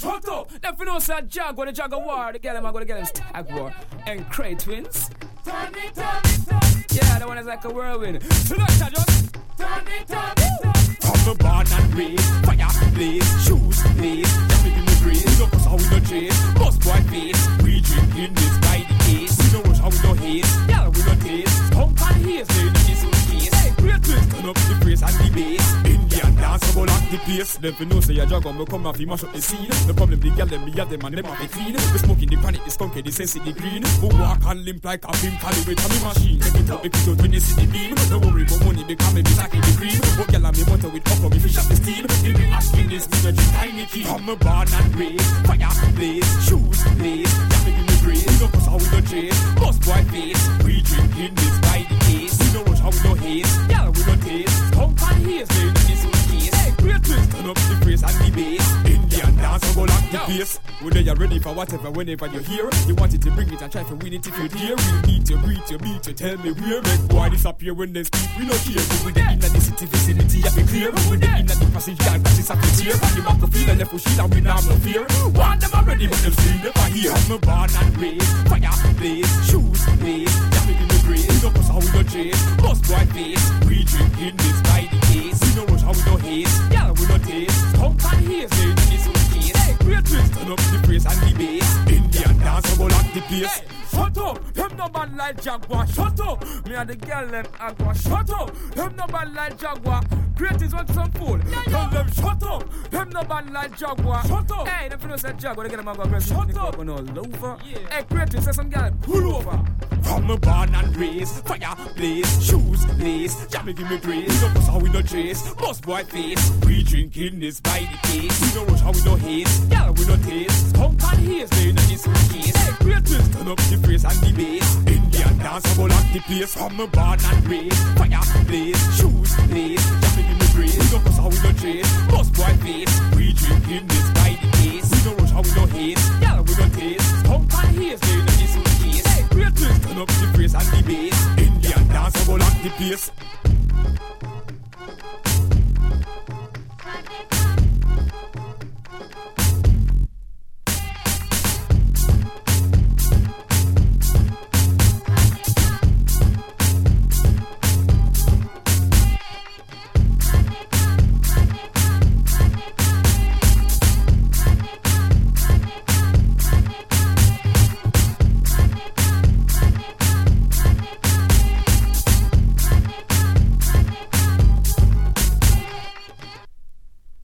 Shut up. Them for no say Jaguar, the Jaguar war. The girl them are gonna get them stag war. And Cray twins. Turn it up. Yeah, the one is like a whirlwind. So let's just turn it up. From the barn and race, fire blaze, shoes blaze. Just making me grace. Look us how we no chase. Boss boy face. We drinking this by the case. We don't rush how we no haze. Yeah, we no taste. Pump and haze, they do this in case. Hey, great twins, turn up the praise and the bass. Indian dance, go lock the pace. Them for no say a Jaguar, me come off, he mash up the scene. The problem, the girl, them, me at them and them have the clean. We smoking the panic, the skunk, the sense, the green. Who walk and limp like a film, calibrate a me machine. Take it up, make it out when you see the beam. Don't worry about money, become me sacking the cream. What girl and me motor with upper, me fish up the steam. Give me asking this, me no drink tiny key. From a barn and race, fire blaze, shoes blaze. Yeah, me give me grace. Look us how we no chase. Boss boy face, we drinking this by the case. We don't rush how we no haze. Yeah, we no taste. Pump and haze, they do this in case. Hey, great twins, turn up the praise and the bass. Indian dance, go lock the pace. When they are ready for whatever, whenever you're here, you wanted to bring it and try to win it if you're here. We need to greet you, beat you, tell me where. Make boy disappear when they speak, we not here. When they in the city vicinity, I be clear. When they in the passage, God, that is a clear. You back to feel and left for shit and we now no fear. One them already, but them still never here. I'm a barn and race, fire blaze, shoes blaze. Yeah, making me grace. Look us how we no chase. Boss boy face, we drinking this by the case. We know how we no haze. Yeah, we no taste. Pump and haze, they do this in case. Hey, great twins, turn up the praise and the bass. Indian dance, go lock the pace. Hey, shut up, them no bad like Jaguar. Shut up, me and the girl them agua. Shut up, them no bad like Jaguar. Creators want some fool. Tell them shut up, them no bad like Jaguar. Shut up. Hey, them for no say Jaguar, they get them agua. Shut up, and all over. Hey, creators say some girl pull over. From a barn and race, fire blaze, shoes blaze. Yeah, me give me praise. Look us how we no chase. Boss boy face, we drinking this by the case. We don't rush how we no haze. Yeah, we no taste. Pump and haze, they know this in case. Hey, great twins, turn up the praise and the bass. Indian dance, go lock the place. From a barn and race, fire blaze, shoes blaze. Yeah, me give me praise. Look us how we no chase. Boss boy face, we drinking this by the case. We don't rush how we no haze. Yeah, we no taste. Pump and haze, they know this in case. Hey, great twins, turn up the praise and the bass. Indian dance, go lock the place.